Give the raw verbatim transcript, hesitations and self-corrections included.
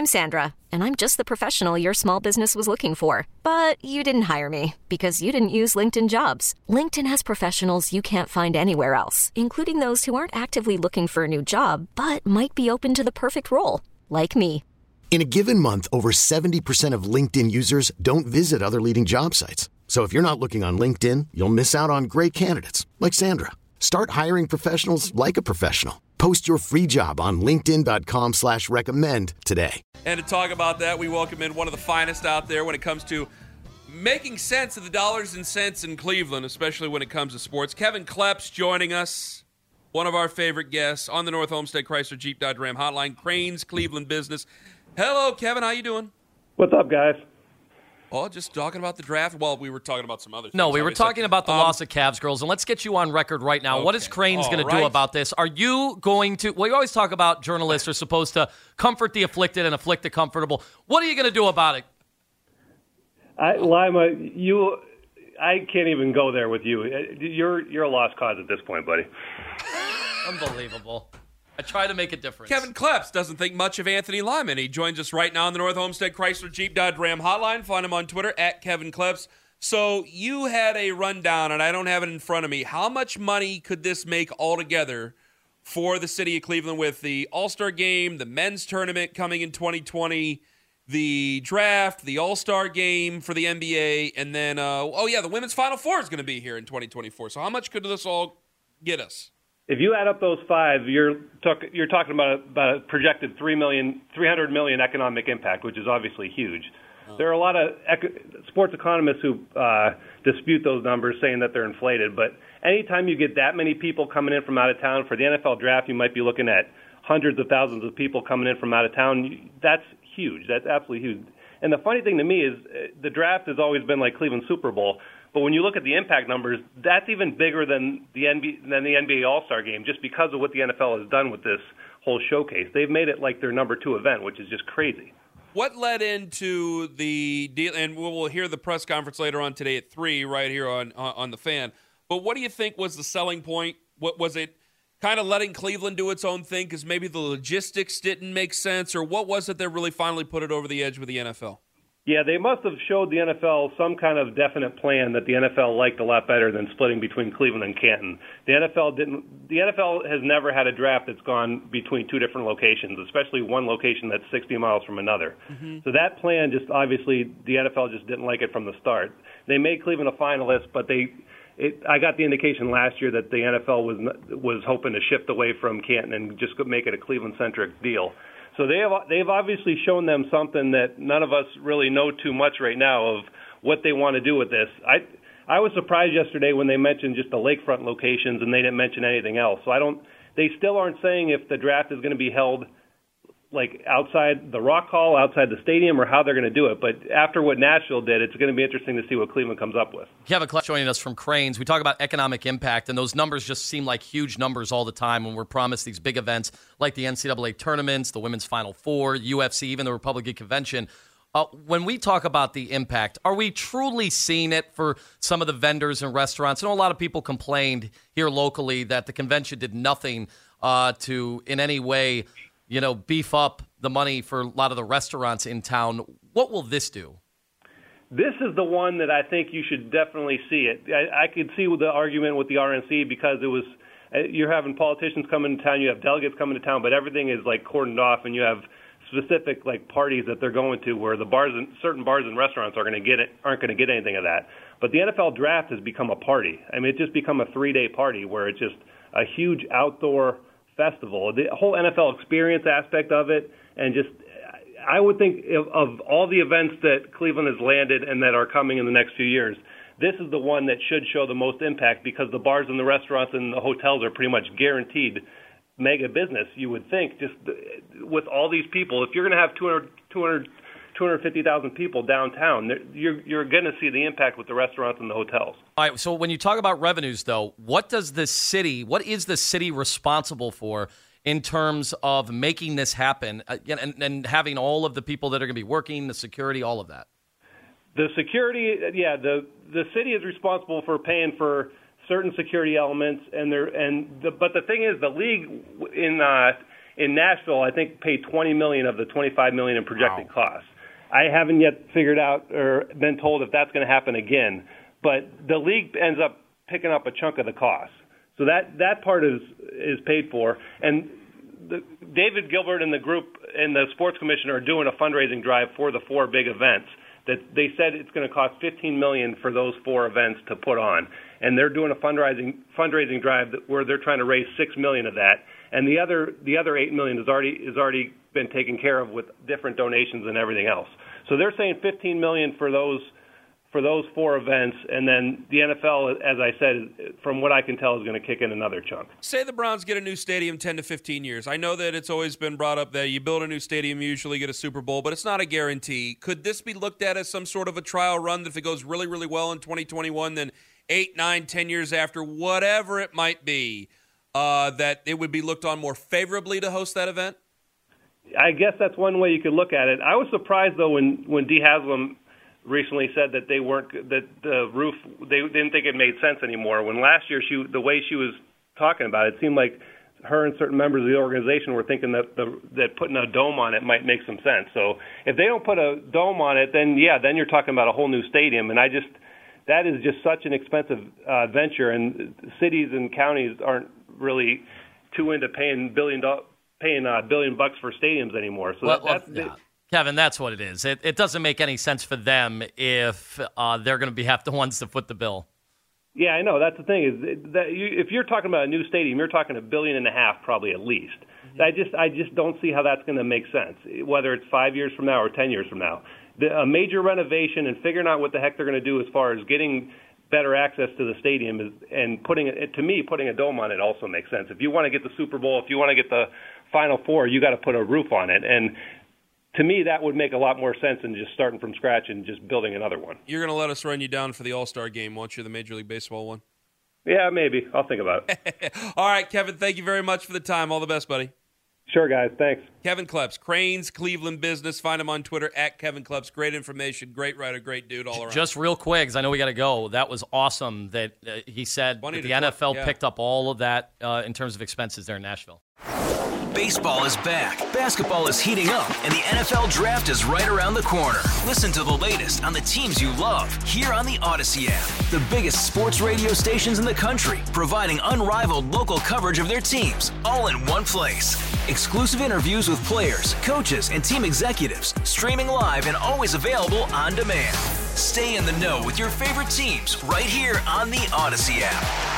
I'm Sandra, and I'm just the professional your small business was looking for. But you didn't hire me because you didn't use LinkedIn Jobs. LinkedIn has professionals you can't find anywhere else, including those who aren't actively looking for a new job, but might be open to the perfect role, like me. In a given month, over seventy percent of LinkedIn users don't visit other leading job sites. So if you're not looking on LinkedIn, you'll miss out on great candidates like Sandra. Start hiring professionals like a professional. Post your free job on linkedin.com slash recommend today. And to talk about that, we welcome in one of the finest out there when it comes to making sense of the dollars and cents in Cleveland, especially when it comes to sports. Kevin Kleps joining us, one of our favorite guests on the North Olmsted Chrysler Jeep Dodge Ram Hotline, Cranes Cleveland Business. Hello, Kevin. How you doing? What's up, guys? Oh, just talking about the draft. Well, we were talking about some other things. No, we were obviously. talking about the um, loss of Cavs girls, and let's get you on record right now. Okay. What is Cranes going right. to do about this? Are you going to – well, you always talk about journalists are supposed to comfort the afflicted and afflict the comfortable. What are you going to do about it? I, Lima, you – I can't even go there with you. You're, you're a lost cause at this point, buddy. Unbelievable. I try to make a difference. Kevin Kleps doesn't think much of Anthony Lyman. He joins us right now on the North Olmsted Chrysler Jeep Dodge Ram Hotline. Find him on Twitter, at Kevin Kleps. So you had a rundown, and I don't have it in front of me. How much money could this make altogether for the city of Cleveland with the All-Star Game, the men's tournament coming in twenty twenty, the draft, the All-Star Game for the N B A, and then, uh, oh, yeah, the Women's Final Four is going to be here in twenty twenty-four. So how much could this all get us? If you add up those five, you're talk, you're talking about a, about a projected three million, three hundred million economic impact, which is obviously huge. Oh. There are a lot of eco- sports economists who uh, dispute those numbers, saying that they're inflated. But anytime you get that many people coming in from out of town for the N F L draft, you might be looking at hundreds of thousands of people coming in from out of town. That's huge. That's absolutely huge. And the funny thing to me is uh, the draft has always been like Cleveland Super Bowl. But when you look at the impact numbers, that's even bigger than the N B A, than the N B A All-Star Game, just because of what the N F L has done with this whole showcase. They've made it like their number two event, which is just crazy. What led into the deal? And we'll hear the press conference later on today at three, right here on on the Fan. But what do you think was the selling point? What was it? Kind of letting Cleveland do its own thing because maybe the logistics didn't make sense, or what was it that really finally put it over the edge with the N F L? Yeah, they must have showed the N F L some kind of definite plan that the N F L liked a lot better than splitting between Cleveland and Canton. The N F L didn't. The N F L has never had a draft that's gone between two different locations, especially one location that's sixty miles from another. Mm-hmm. So that plan just obviously the N F L just didn't like it from the start. They made Cleveland a finalist, but they. It, I got the indication last year that the N F L was was hoping to shift away from Canton and just make it a Cleveland-centric deal. So they have they've obviously shown them something that none of us really know too much right now of what they want to do with this. I I was surprised yesterday when they mentioned just the lakefront locations and they didn't mention anything else. So I don't. They still aren't saying if the draft is going to be held like outside the Rock Hall, outside the stadium, or how they're going to do it. But after what Nashville did, it's going to be interesting to see what Cleveland comes up with. Kevin Klepp joining us from Cranes. We talk about economic impact, and those numbers just seem like huge numbers all the time when we're promised these big events like the N C double A tournaments, the Women's Final Four, U F C, even the Republican Convention. Uh, when we talk about the impact, are we truly seeing it for some of the vendors and restaurants? I know a lot of people complained here locally that the convention did nothing uh, to in any way you know, beef up the money for a lot of the restaurants in town. What will this do? This is the one that I think you should definitely see it. I, I could see the argument with the R N C because it was you're having politicians coming to town, you have delegates coming to town, but everything is like cordoned off, and you have specific like parties that they're going to where the bars and certain bars and restaurants are going to get it aren't going to get anything of that. But the N F L draft has become a party. I mean, it's just become a three-day party where it's just a huge outdoor festival, the whole N F L experience aspect of it, and just I would think of, of all the events that Cleveland has landed and that are coming in the next few years, this is the one that should show the most impact because the bars and the restaurants and the hotels are pretty much guaranteed mega business, you would think, just with all these people. If you're going to have two hundred, two hundred, two hundred fifty thousand people downtown, you're, you're going to see the impact with the restaurants and the hotels. All right, so when you talk about revenues, though, what does the city, what is the city responsible for in terms of making this happen uh, and, and having all of the people that are going to be working, the security, all of that? The security, yeah, the the city is responsible for paying for certain security elements, and there and the, but the thing is, the league in uh, in Nashville, I think, pay twenty million dollars of the twenty-five million dollars in projected Wow. costs. I haven't yet figured out or been told if that's going to happen again, but the league ends up picking up a chunk of the cost. So that, that part is is paid for. And the, David Gilbert and the group and the sports commission are doing a fundraising drive for the four big events that they said it's going to cost fifteen million dollars for those four events to put on. And they're doing a fundraising fundraising drive that, where they're trying to raise six million dollars of that. And the other the other eight million dollars is already is already been taken care of with different donations and everything else. So they're saying fifteen million dollars for those for those four events, and then the N F L, as I said, from what I can tell, is going to kick in another chunk. Say the Browns get a new stadium ten to fifteen years. I know that it's always been brought up that you build a new stadium, you usually get a Super Bowl, but it's not a guarantee. Could this be looked at as some sort of a trial run that if it goes really, really well in twenty twenty-one, then eight, nine, ten years after, whatever it might be, uh, that it would be looked on more favorably to host that event? I guess that's one way you could look at it. I was surprised, though, when, when Dee Haslam recently said that they weren't that the roof they didn't think it made sense anymore. When last year she the way she was talking about it, it seemed like her and certain members of the organization were thinking that the, that putting a dome on it might make some sense. So if they don't put a dome on it, then yeah, then you're talking about a whole new stadium. And I just that is just such an expensive uh, venture, and cities and counties aren't really too into paying billion do- paying a billion bucks for stadiums anymore. So well, that, that's well, yeah. Kevin, that's what it is. It, it doesn't make any sense for them if uh, they're going to be half the ones to foot the bill. Yeah, I know. That's the thing is that you, if you're talking about a new stadium, you're talking a billion and a half probably at least. Mm-hmm. I just I just don't see how that's going to make sense, whether it's five years from now or ten years from now. The, a major renovation and figuring out what the heck they're going to do as far as getting better access to the stadium is, and putting it, to me, putting a dome on it also makes sense. If you want to get the Super Bowl, if you want to get the Final Four, you got to put a roof on it. And to me, that would make a lot more sense than just starting from scratch and just building another one. You're going to let us run you down for the All-Star game, won't you, the Major League Baseball one? Yeah, maybe. I'll think about it. All right, Kevin, thank you very much for the time. All the best, buddy. Sure, guys. Thanks. Kevin Kleps, Cranes Cleveland Business. Find him on Twitter, at Kevin Kleps. Great information, great writer, great dude all around. Just real quick, because I know we got to go. That was awesome that uh, he said that the N F L yeah. picked up all of that uh, in terms of expenses there in Nashville. Baseball is back, basketball is heating up, and the N F L Draft is right around the corner. Listen to the latest on the teams you love here on the Odyssey app. The biggest sports radio stations in the country, providing unrivaled local coverage of their teams, all in one place. Exclusive interviews with players, coaches, and team executives, streaming live and always available on demand. Stay in the know with your favorite teams right here on the Odyssey app.